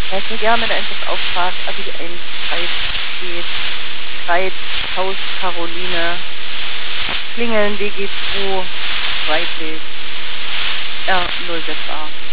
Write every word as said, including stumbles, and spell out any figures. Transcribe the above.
Ja, sehr gerne mit Einsatzauftrag Artikel eins drei steht Streit, Haus Caroline, Klingeln D G zwei, weiblich, R null sechs a.